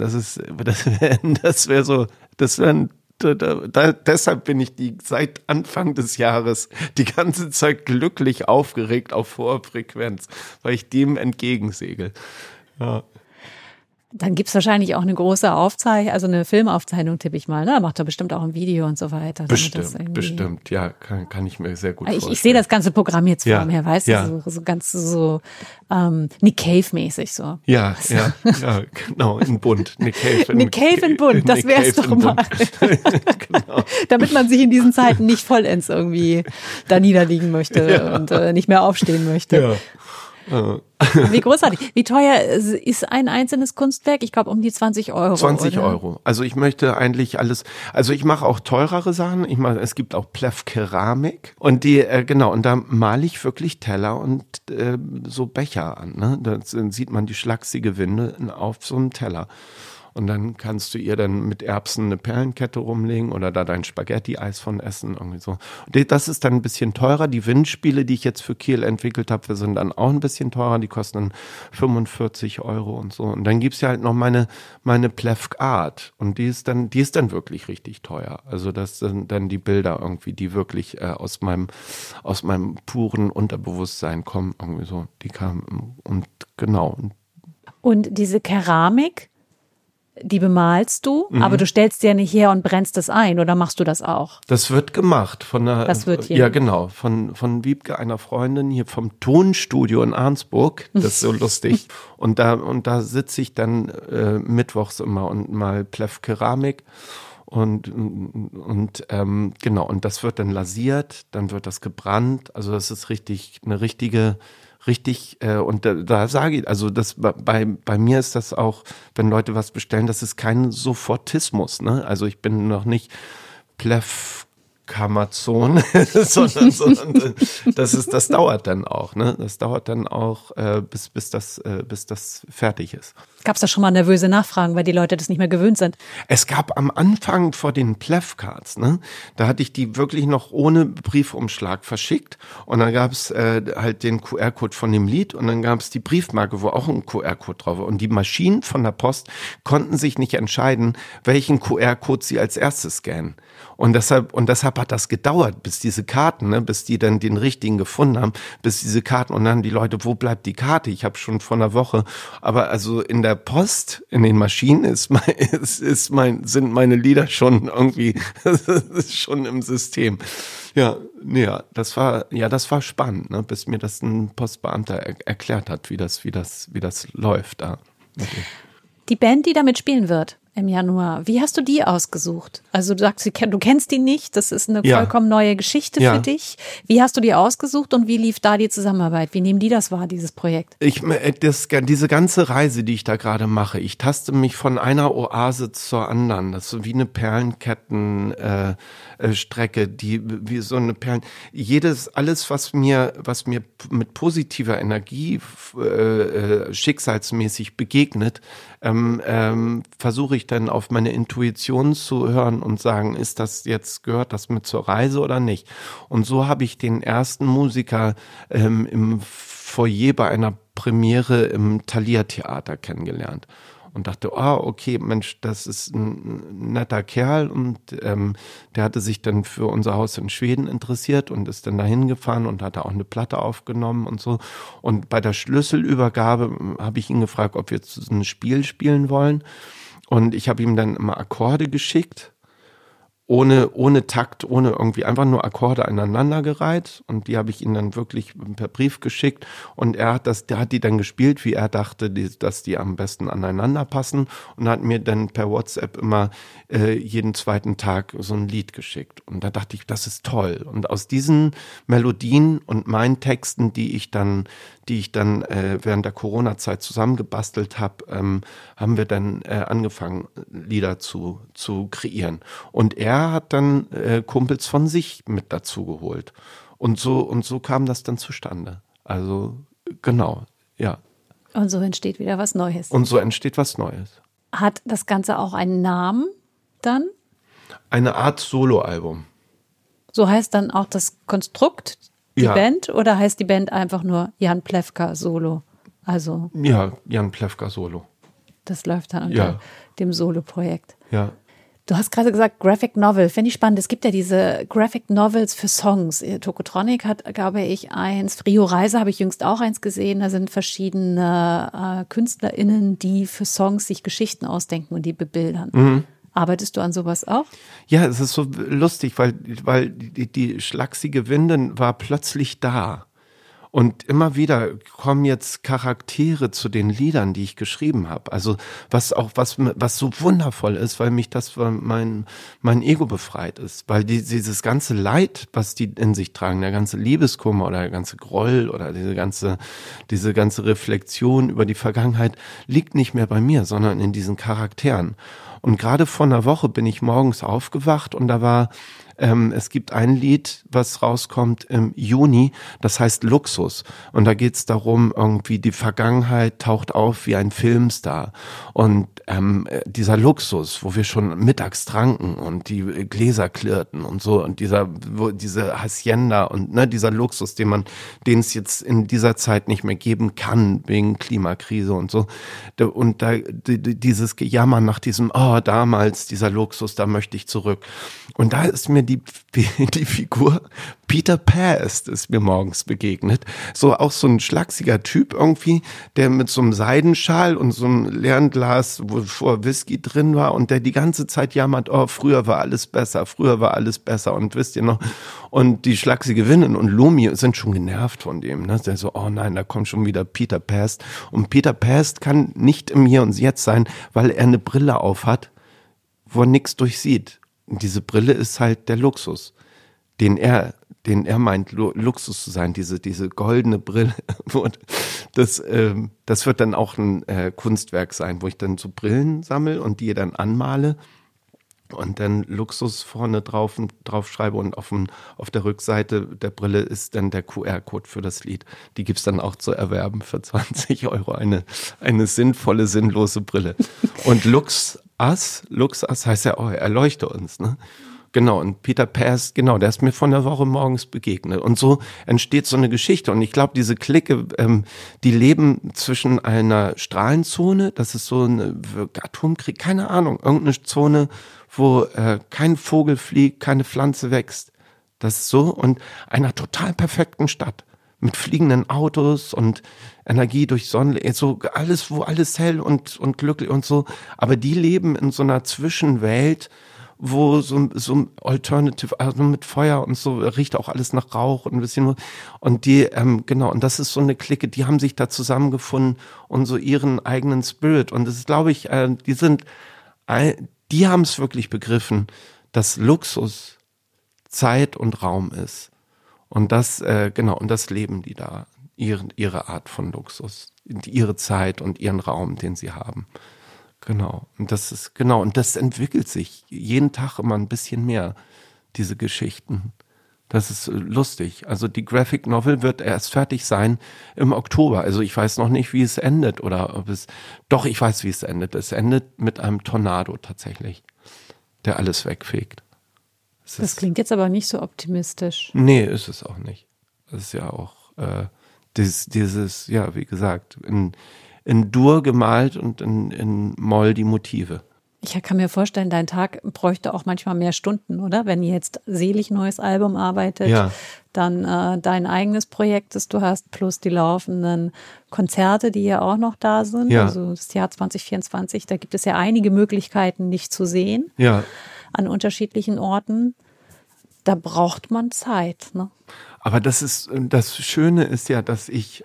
Deshalb bin ich seit Anfang des Jahres die ganze Zeit glücklich aufgeregt auf hoher Frequenz, weil ich dem entgegensegel. Ja. Dann gibt's wahrscheinlich auch eine große also eine Filmaufzeichnung, tippe ich mal. Ne? Da macht er bestimmt auch ein Video und so weiter. Bestimmt, ja, kann ich mir sehr gut vorstellen. Ich sehe das ganze Programm jetzt vor mir, weißt du, so ganz so Nick Cave-mäßig so. Ja, genau, in bunt. Nick Cave in bunt, das wär's doch mal. Genau. Damit man sich in diesen Zeiten nicht vollends irgendwie da niederliegen möchte und nicht mehr aufstehen möchte. Ja. Wie großartig. Wie teuer ist ein einzelnes Kunstwerk? Ich glaube um die 20 Euro. 20 oder? Euro. Also ich möchte eigentlich alles, also ich mache auch teurere Sachen. Es gibt auch Plevk-Keramik und und da male ich wirklich Teller und so Becher an. Ne? Da sieht man die schlachsige Winde auf so einem Teller. Und dann kannst du ihr dann mit Erbsen eine Perlenkette rumlegen oder da dein Spaghetti-Eis von essen, irgendwie so. Und das ist dann ein bisschen teurer. Die Windspiele, die ich jetzt für Kiel entwickelt habe, sind dann auch ein bisschen teurer. Die kosten dann 45 Euro und so. Und dann gibt's ja halt noch meine Plevk Art. Und die ist dann wirklich richtig teuer. Also das sind dann die Bilder irgendwie, die wirklich aus meinem puren Unterbewusstsein kommen, irgendwie so. Die kamen und genau. Und diese Keramik, die bemalst du, aber du stellst dir nicht her und brennst es ein, oder machst du das auch? Das wird gemacht Das wird hier. Ja, genau, von Wiebke, einer Freundin hier vom Tonstudio in Arnsburg. Das ist so lustig. Und da sitze ich dann mittwochs immer und mal Plevk Keramik. Und das wird dann lasiert, dann wird das gebrannt. Also das ist und da sage ich, also das bei mir ist das auch, wenn Leute was bestellen, das ist kein Sofortismus, ne? Also ich bin noch nicht Plevk-Amazon, sondern das dauert dann auch, ne? Das dauert dann auch, bis das fertig ist. Gab es da schon mal nervöse Nachfragen, weil die Leute das nicht mehr gewöhnt sind? Es gab am Anfang vor den Plevcards, ne, da hatte ich die wirklich noch ohne Briefumschlag verschickt und dann gab es halt den QR-Code von dem Lied und dann gab es die Briefmarke, wo auch ein QR-Code drauf war und die Maschinen von der Post konnten sich nicht entscheiden, welchen QR-Code sie als erstes scannen und deshalb hat das gedauert, bis diese Karten, ne, bis die dann den richtigen gefunden haben, bis diese Karten und dann die Leute, wo bleibt die Karte? Ich habe schon vor einer Woche, aber also in der Post, in den Maschinen sind meine Lieder schon irgendwie ist schon im System. Ja, das war spannend, ne, bis mir das ein Postbeamter erklärt hat, wie das läuft da. Okay. Die Band, die damit spielen wird im Januar, wie hast du die ausgesucht? Also du sagst, du kennst die nicht, das ist eine vollkommen neue Geschichte für dich. Wie hast du die ausgesucht und wie lief da die Zusammenarbeit? Wie nehmen die das wahr, dieses Projekt? Diese ganze Reise, die ich da gerade mache, ich taste mich von einer Oase zur anderen. Das ist so wie eine Perlenketten-Strecke, wie so eine Perlen. Alles, was mir mit positiver Energie schicksalsmäßig begegnet, versuche ich dann auf meine Intuition zu hören und sagen, gehört das mit zur Reise oder nicht? Und so habe ich den ersten Musiker im Foyer bei einer Premiere im Thalia Theater kennengelernt. Und dachte, okay, Mensch, das ist ein netter Kerl und der hatte sich dann für unser Haus in Schweden interessiert und ist dann dahin gefahren und hatte auch eine Platte aufgenommen und so. Und bei der Schlüsselübergabe habe ich ihn gefragt, ob wir ein Spiel spielen wollen. Und ich habe ihm dann immer Akkorde geschickt, ohne Takt, ohne irgendwie, einfach nur Akkorde aneinandergereiht und die habe ich ihm dann wirklich per Brief geschickt und der hat die dann gespielt, wie er dachte, dass die am besten aneinander passen und hat mir dann per WhatsApp immer jeden zweiten Tag so ein Lied geschickt und da dachte ich, das ist toll und aus diesen Melodien und meinen Texten, die ich dann während der Corona-Zeit zusammengebastelt habe, haben wir dann angefangen, Lieder zu kreieren. Und er hat dann Kumpels von sich mit dazu geholt. Und so kam das dann zustande. Also genau, ja. Und so entsteht wieder was Neues. Hat das Ganze auch einen Namen dann? Eine Art Soloalbum. So heißt dann auch das Konstrukt die Band oder heißt die Band einfach nur Jan Plewka Solo? Also ja, Jan Plewka Solo. Das läuft dann unter dem Solo-Projekt. Ja. Du hast gerade gesagt, Graphic Novel, finde ich spannend. Es gibt ja diese Graphic Novels für Songs. Tokotronic hat, glaube ich, eins. Rio Reiser habe ich jüngst auch eins gesehen. Da sind verschiedene KünstlerInnen, die für Songs sich Geschichten ausdenken und die bebildern. Mhm. Arbeitest du an sowas auch? Ja, es ist so lustig, weil die schlachsige Winde war plötzlich da. Und immer wieder kommen jetzt Charaktere zu den Liedern, die ich geschrieben habe. Also was so wundervoll ist, weil mich das mein Ego befreit ist. Weil dieses ganze Leid, was die in sich tragen, der ganze Liebeskummer oder der ganze Groll oder diese ganze Reflexion über die Vergangenheit liegt nicht mehr bei mir, sondern in diesen Charakteren. Und gerade vor einer Woche bin ich morgens aufgewacht und da war es gibt ein Lied, was rauskommt im Juni, das heißt Luxus. Und da geht's darum, irgendwie die Vergangenheit taucht auf wie ein Filmstar. Und dieser Luxus, wo wir schon mittags tranken und die Gläser klirrten und so und diese Hacienda und dieser Luxus, den es jetzt in dieser Zeit nicht mehr geben kann, wegen Klimakrise und so. Und da dieses Gejammer nach diesem, damals dieser Luxus, da möchte ich zurück. Und da ist mir die Figur Peter Past ist mir morgens begegnet. Auch so ein schlachsiger Typ irgendwie, der mit so einem Seidenschal und so einem leeren Glas, wo vor Whisky drin war und der die ganze Zeit jammert, früher war alles besser und wisst ihr noch, und die schlachsige Windin und Lumi sind schon genervt von dem, ne? Der so, nein, da kommt schon wieder Peter Past und Peter Past kann nicht im Hier und Jetzt sein, weil er eine Brille auf hat, wo er nichts durchsieht. Und diese Brille ist halt der Luxus, den er meint, Luxus zu sein, diese goldene Brille. Das wird dann auch ein Kunstwerk sein, wo ich dann so Brillen sammle und die dann anmale und dann Luxus vorne drauf schreibe und auf der Rückseite der Brille ist dann der QR-Code für das Lied. Die gibt's dann auch zu erwerben für 20 €. Eine sinnvolle, sinnlose Brille. Und Lux Us heißt ja, erleuchte uns, ne? Genau, und Peter Past, der ist mir von der Woche morgens begegnet. Und so entsteht so eine Geschichte. Und ich glaube, diese Clique, die leben zwischen einer Strahlenzone, das ist so ein Atomkrieg, keine Ahnung, irgendeine Zone, wo kein Vogel fliegt, keine Pflanze wächst. Das ist so, und einer total perfekten Stadt mit fliegenden Autos und Energie durch Sonnenlicht, so alles, wo alles hell und glücklich und so. Aber die leben in so einer Zwischenwelt, wo so Alternative, also mit Feuer und so, riecht auch alles nach Rauch und ein bisschen, und die, genau, und das ist so eine Clique, die haben sich da zusammengefunden und so ihren eigenen Spirit, und das ist, glaube ich, die haben es wirklich begriffen, dass Luxus Zeit und Raum ist. Und das, genau, und das leben die da, ihre Art von Luxus, ihre Zeit und ihren Raum, den sie haben. Genau. Und das ist, genau, und das entwickelt sich jeden Tag immer ein bisschen mehr, diese Geschichten. Das ist lustig. Also die Graphic Novel wird erst fertig sein im Oktober. Also ich weiß noch nicht, wie es endet, oder ob es, doch, ich weiß, wie es endet. Es endet mit einem Tornado tatsächlich, der alles wegfegt. Das klingt jetzt aber nicht so optimistisch. Nee, ist es auch nicht. Das ist ja auch dieses, ja, wie gesagt, in Dur gemalt und in Moll die Motive. Ich kann mir vorstellen, dein Tag bräuchte auch manchmal mehr Stunden, oder? Wenn ihr jetzt Selig neues Album arbeitet, ja. Dann dein eigenes Projekt, das du hast, plus die laufenden Konzerte, die ja auch noch da sind. Ja. Also das Jahr 2024, da gibt es ja einige Möglichkeiten, dich zu sehen. Ja. An unterschiedlichen Orten. Da braucht man Zeit, ne? Aber das Schöne ist ja, dass ich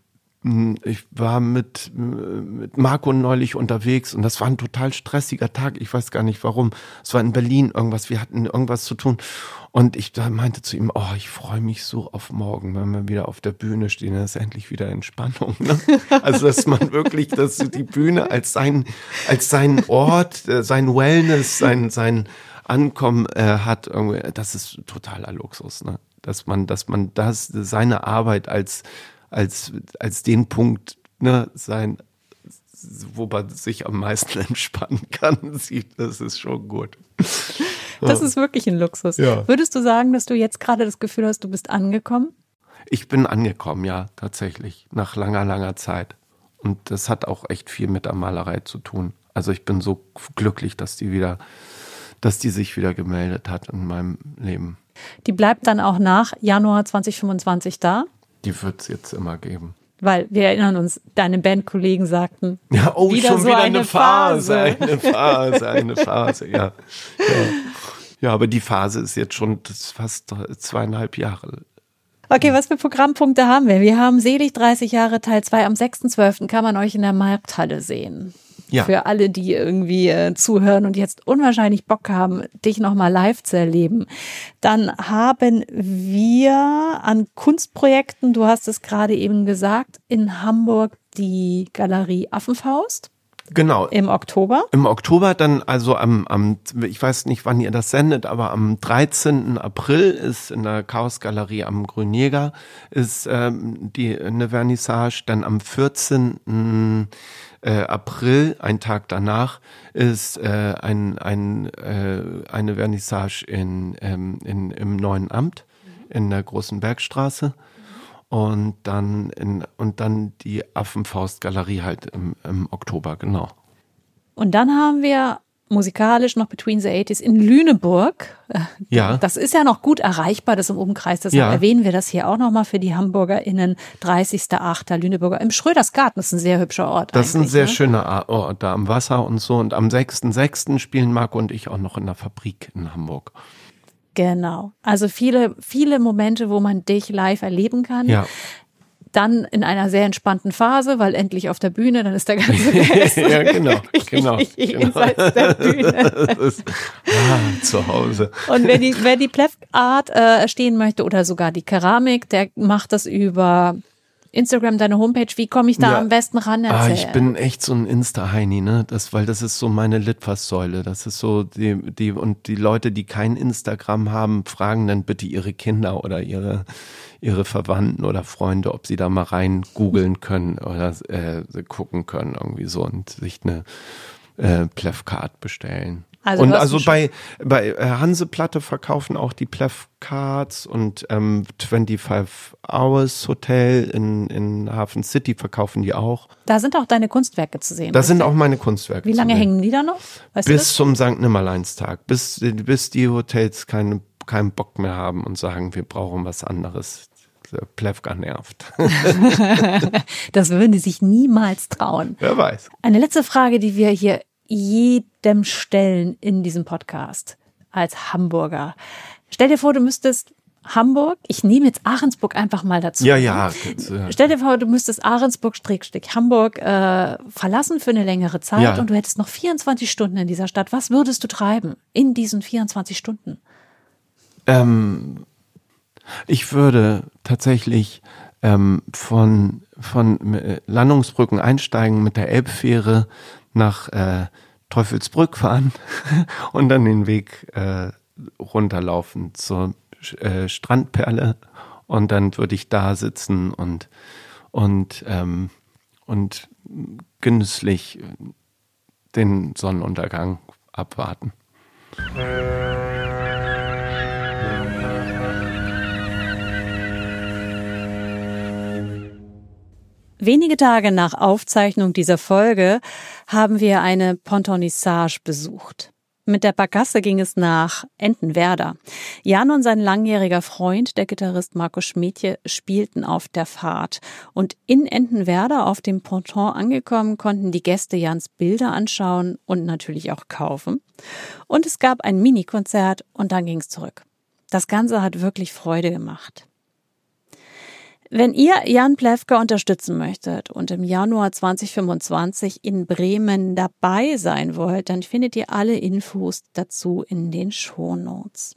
war mit Marco neulich unterwegs, und das war ein total stressiger Tag. Ich weiß gar nicht warum. Es war in Berlin irgendwas, wir hatten irgendwas zu tun. Und ich meinte zu ihm, ich freue mich so auf morgen, wenn wir wieder auf der Bühne stehen. Das ist endlich wieder Entspannung. Ne? Also, dass man wirklich, dass die Bühne als seinen Ort, sein Wellness, sein Ankommen hat, irgendwie, das ist totaler Luxus, ne? Dass man seine Arbeit als den Punkt, ne, wo man sich am meisten entspannen kann, sieht, das ist schon gut. Das ist wirklich ein Luxus. Ja. Würdest du sagen, dass du jetzt gerade das Gefühl hast, du bist angekommen? Ich bin angekommen, ja, tatsächlich, nach langer, langer Zeit. Und das hat auch echt viel mit der Malerei zu tun. Also ich bin so glücklich, dass die sich wieder gemeldet hat in meinem Leben. Die bleibt dann auch nach Januar 2025 da? Die wird es jetzt immer geben. Weil wir erinnern uns, deine Bandkollegen sagten, ja, wieder schon so wieder eine Phase. Eine Phase, ja. Ja, aber die Phase ist jetzt schon fast 2,5 Jahre. Okay, was für Programmpunkte haben wir? Wir haben Selig 30 Jahre Teil 2. Am 6.12. kann man euch in der Markthalle sehen. Ja. Für alle, die irgendwie zuhören und jetzt unwahrscheinlich Bock haben, dich nochmal live zu erleben. Dann haben wir an Kunstprojekten, du hast es gerade eben gesagt, in Hamburg die Galerie Affenfaust. Genau. Im Oktober? Im Oktober dann, also ich weiß nicht, wann ihr das sendet, aber am 13. April ist in der Chaos-Galerie am Grünjäger ist eine Vernissage. Dann am 14. April, ein Tag danach, ist eine Vernissage im Neuen Amt in der Großen Bergstraße. Und dann die Affenfaust-Galerie halt im Oktober, genau. Und dann haben wir musikalisch noch Between the 80s in Lüneburg. Ja. Das ist ja noch gut erreichbar, das im Umkreis. Deshalb erwähnen wir das hier auch nochmal für die HamburgerInnen. 30.08. Lüneburger im Schrödersgarten. Das ist ein sehr hübscher Ort. Das ist ein sehr schöner Ort, da am Wasser und so. Und am 6.6. spielen Marco und ich auch noch in der Fabrik in Hamburg. Genau. Also viele, viele Momente, wo man dich live erleben kann. Ja. Dann in einer sehr entspannten Phase, weil endlich auf der Bühne, dann ist der ganze Rest ja, genau. jenseits der Bühne. Das ist, zu Hause. Und wer die Plef Art stehen möchte oder sogar die Keramik, der macht das über Instagram, deine Homepage. Wie komme ich da am besten ran? Ich bin echt so ein Insta-Heini, ne? Weil das ist so meine Litfaßsäule. Das ist so und die Leute, die kein Instagram haben, fragen dann bitte ihre Kinder oder ihre Verwandten oder Freunde, ob sie da mal rein googeln können oder gucken können irgendwie so und sich eine Plefcard bestellen. Also bei Hanseplatte verkaufen auch die Plef-Cards und 25 Hours Hotel in Hafen City verkaufen die auch. Da sind auch deine Kunstwerke zu sehen. Da sind auch meine Kunstwerke Wie lange hängen die da noch? Weißt bis zum St. Nimmerleinstag, bis die Hotels keinen Bock mehr haben und sagen, wir brauchen was anderes. Plefka nervt. Das würden die sich niemals trauen. Wer weiß. Eine letzte Frage, die wir hier jedem stellen in diesem Podcast als Hamburger. Stell dir vor, du müsstest Hamburg, ich nehme jetzt Ahrensburg einfach mal dazu. Ja. Stell dir vor, du müsstest Ahrensburg-Hamburg verlassen für eine längere Zeit und du hättest noch 24 Stunden in dieser Stadt. Was würdest du treiben in diesen 24 Stunden? Ich würde tatsächlich von Landungsbrücken einsteigen, mit der Elbfähre nach Teufelsbrück fahren und dann den Weg runterlaufen zur Strandperle und dann würde ich da sitzen und genüsslich den Sonnenuntergang abwarten. Wenige Tage nach Aufzeichnung dieser Folge haben wir eine Pontonissage besucht. Mit der Barkasse ging es nach Entenwerder. Jan und sein langjähriger Freund, der Gitarrist Marco Schmedje, spielten auf der Fahrt. Und in Entenwerder auf dem Ponton angekommen, konnten die Gäste Jans Bilder anschauen und natürlich auch kaufen. Und es gab ein Mini-Konzert und dann ging es zurück. Das Ganze hat wirklich Freude gemacht. Wenn ihr Jan Plewka unterstützen möchtet und im Januar 2025 in Bremen dabei sein wollt, dann findet ihr alle Infos dazu in den Shownotes.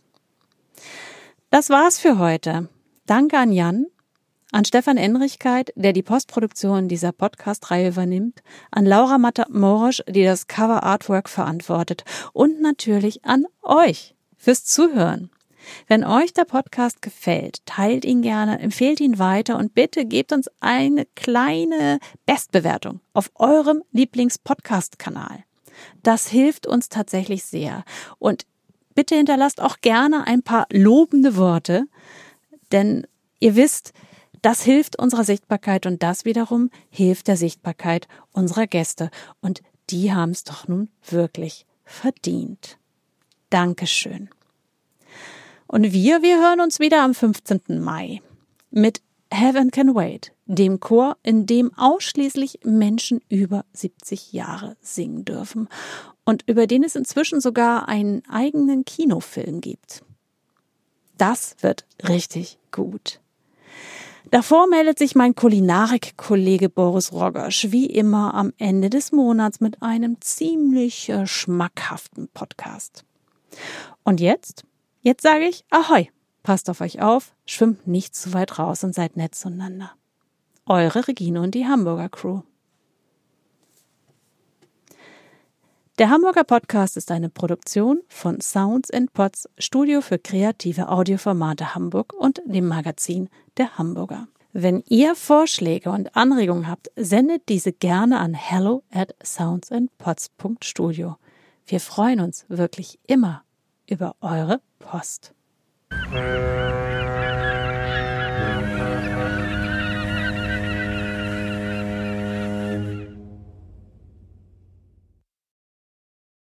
Das war's für heute. Danke an Jan, an Stefan Enrichkeit, der die Postproduktion dieser Podcast-Reihe übernimmt, an Laura Matta-Morosch, die das Cover-Artwork verantwortet und natürlich an euch fürs Zuhören. Wenn euch der Podcast gefällt, teilt ihn gerne, empfehlt ihn weiter und bitte gebt uns eine kleine Bestbewertung auf eurem Lieblings-Podcast-Kanal. Das hilft uns tatsächlich sehr. Und bitte hinterlasst auch gerne ein paar lobende Worte, denn ihr wisst, das hilft unserer Sichtbarkeit und das wiederum hilft der Sichtbarkeit unserer Gäste. Und die haben es doch nun wirklich verdient. Dankeschön. Und wir hören uns wieder am 15. Mai mit Heaven Can Wait, dem Chor, in dem ausschließlich Menschen über 70 Jahre singen dürfen und über den es inzwischen sogar einen eigenen Kinofilm gibt. Das wird richtig gut. Davor meldet sich mein Kulinarik-Kollege Boris Rogosch wie immer am Ende des Monats mit einem ziemlich schmackhaften Podcast. Und jetzt sage ich Ahoi, passt auf euch auf, schwimmt nicht zu weit raus und seid nett zueinander. Eure Regine und die Hamburger Crew. Der Hamburger Podcast ist eine Produktion von Sounds & Pods, Studio für kreative Audioformate Hamburg und dem Magazin Der Hamburger. Wenn ihr Vorschläge und Anregungen habt, sendet diese gerne an hello@soundsandpods.studio. Wir freuen uns wirklich immer über eure Post.